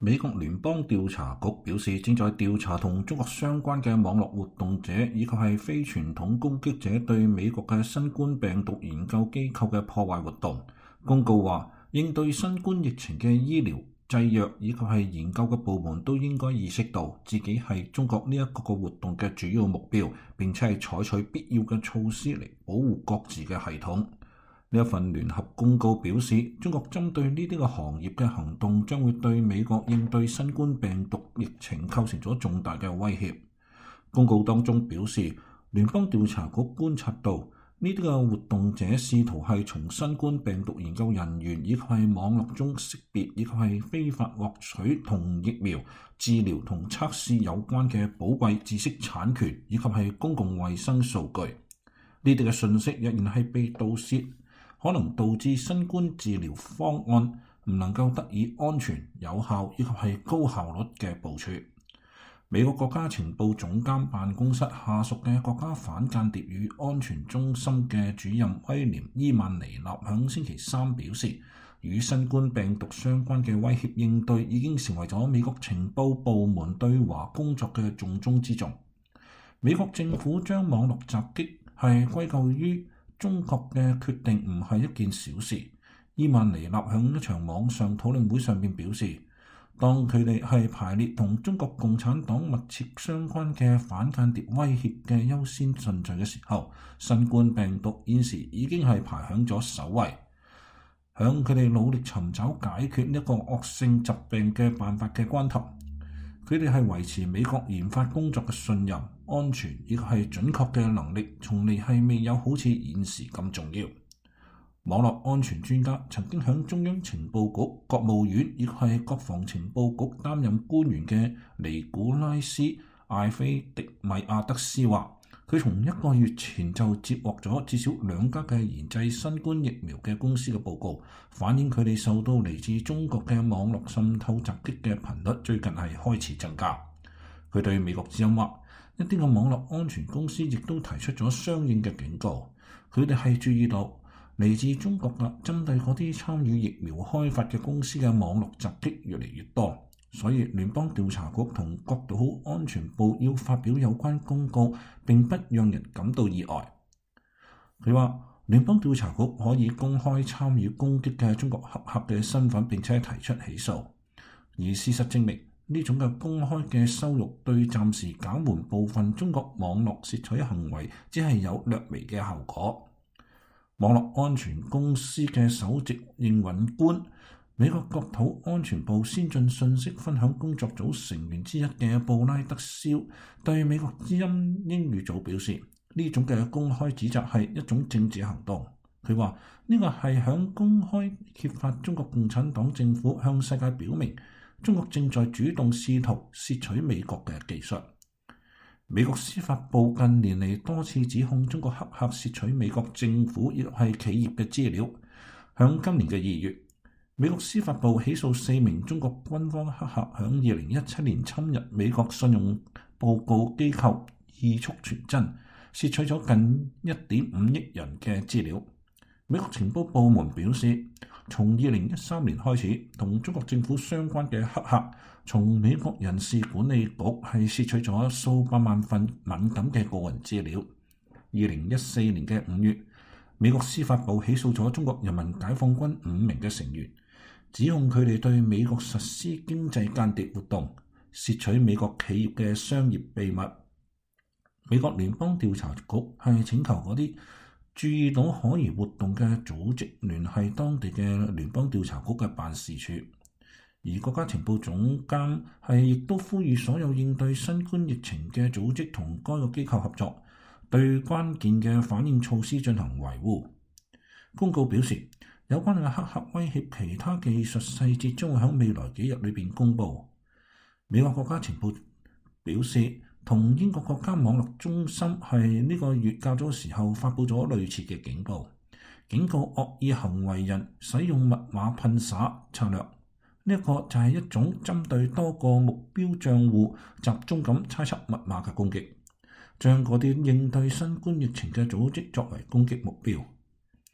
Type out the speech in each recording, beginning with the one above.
美國聯邦調查局表示，正在調查同中國相關嘅網絡活動者以及係非傳統攻擊者對美國嘅新冠病毒研究機構嘅破壞活動。公告話，應對新冠疫情嘅醫療、製藥以及係研究嘅部門都應該意識到自己係中國呢一個活動嘅主要目標，並且係採取必要嘅措施嚟保護各自嘅系統。呢一份聯合公告表示，中國針對呢啲嘅行業嘅行動將會對美國應對新冠病毒疫情構成咗重大嘅威脅。公告當中表示，聯邦調查局觀察到呢啲嘅活動者試圖係從新冠病毒研究人員以及係網絡中識別以及係非法獲取同疫苗、治療同測試有關嘅寶貴知識產權以及係公共衛生數據。呢啲嘅信息若然係被盜竊，可能導致新冠治療方案唔能夠得以安全、有效以及係高效率嘅部署。美國國家情報總監辦公室下屬嘅國家反間諜與安全中心嘅主任威廉·伊曼尼納響星期三表示，與新冠病毒相關嘅威脅應對已經成為咗美國情報部門對華工作嘅重中之重。美國政府將網絡襲擊係歸咎於中國嘅決定唔係一件小事。伊曼尼納喺一場網上討論會上面表示，當佢哋係排列同中國共產黨密切相關嘅反間諜威脅嘅優先順序嘅時候，新冠病毒現時已經係排響咗首位。響佢哋努力尋找解決呢一個惡性疾病嘅辦法嘅關頭，佢哋係維持美國研發工作嘅信任、安全以及係準確嘅能力，從嚟係未有好似現時咁重要。網絡安全專家曾經響中央情報局、國務院以及係國防情報局擔任官員嘅尼古拉斯·艾菲迪米亞德斯話，佢從1個月前就接獲咗至少2家嘅研製新冠疫苗嘅公司嘅報告，反映佢哋受到嚟自中國嘅網絡滲透襲擊嘅頻率最近係開始增加。佢對美國之音話，一啲嘅網絡安全公司亦都提出咗相應嘅警告，佢哋係注意到嚟自中國嘅針對嗰啲參與疫苗開發嘅公司嘅網絡襲擊越嚟越多，所以聯邦調查局同國土安全部要發表有關公告，並不讓人感到意外。佢話，聯邦調查局可以公開參與攻擊嘅中國黑客嘅身份，並且提出起訴。而事實證明，呢種嘅公開嘅羞辱對暫時減緩部分中國網絡竊取行為只係有略微嘅效果。網絡安全公司嘅首席營運官、美國國土安全部先進信息分享工作組成員之一嘅布拉德肖對美國之音英語組表示，呢種嘅公開指責係一種政治行動。佢話呢個係響公開揭發中國共產黨政府向世界表明中國正在主動試圖竊取美國嘅技術。美國司法部近年嚟多次指控中國黑客竊取美國政府亦係企業嘅資料。響今年嘅2月，美國司法部起訴4名中國軍方黑客響2017年侵入美國信用報告機構易速傳真，竊取咗近1.5億人嘅資料。美國情報部門表示，從2013年開始，同中國政府相關嘅黑客從美國人事管理局係竊取咗數百萬份敏感嘅個人資料。2014年嘅5月，美國司法部起訴咗中國人民解放軍5名嘅成員，指控佢哋對美國實施經濟間諜活動，竊取美國企業嘅商業秘密。美國聯邦調查局係請求嗰啲注意到可疑活動嘅組織聯繫當地嘅聯邦調查局嘅辦事處，而國家情報總監係亦都呼籲所有應對新冠疫情嘅組織同該個機構合作，對關鍵嘅反應措施進行維護。公告表示，有關嘅黑客威脅其他技術細節將會喺未來幾日裏邊公佈。美國國家情報表示，同英國國家網絡中心係呢個月較早時候發佈咗類似嘅警告，警告惡意行為人使用密碼噴灑策略。呢一個就係一種針對多個目標帳戶集中咁猜測密碼嘅攻擊，將嗰啲應對新冠疫情嘅組織作為攻擊目標。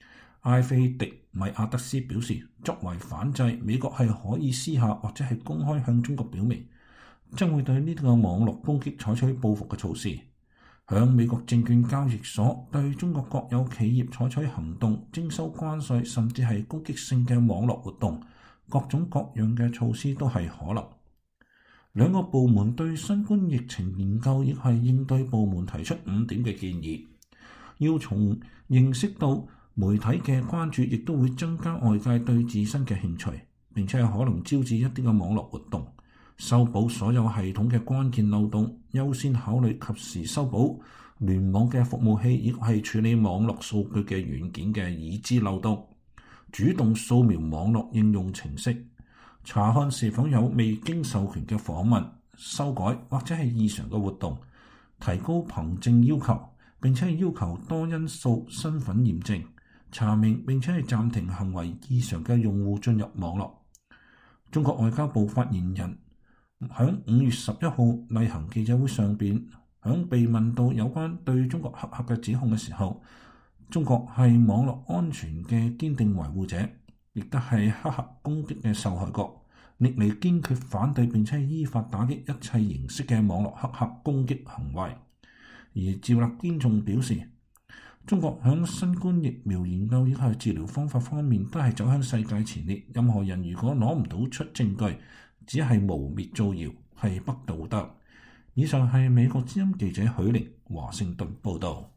埃菲迪米亞德斯表示，作為反制，美國係可以私下或者係公開向中國表明，將會對呢啲嘅網絡攻擊採取報復嘅措施。響美國證券交易所對中國國有企業採取行動，徵收關稅，甚至係攻擊性嘅網絡活動，各種各樣嘅措施都係可能。兩個部門對新冠疫情研究亦係應對部門提出5點嘅建議，要從認識到媒體嘅關注，亦都會增加外界對自身嘅興趣，並且係可能招致一啲嘅網絡活動。修補所有系統嘅關鍵漏洞，優先考慮及時修補聯網嘅服務器，亦係處理網絡數據嘅軟件嘅已知漏洞。主動掃描網絡應用程式，查看是否有未經授權嘅訪問、修改或者係異常嘅活動，提高憑證要求，並且係要求多因素身份驗證，查明並且係暫停行為異常嘅用戶進入網絡。中國外交部發言人喺5月11號例行記者會上邊，響被問到有關對中國黑客嘅指控嘅時候，中國係網絡安全嘅堅定維護者，亦都係黑客攻擊嘅受害國，歷嚟堅決反對並且依法打擊一切形式嘅網絡黑客攻擊行為。而趙立堅仲表示，中國響新冠疫苗研究以及治療方法方面都係走向世界前列，任何人如果攞唔到出證據，只係誣衊造謠，係不道德。以上係美國之音記者許玲華盛頓報導。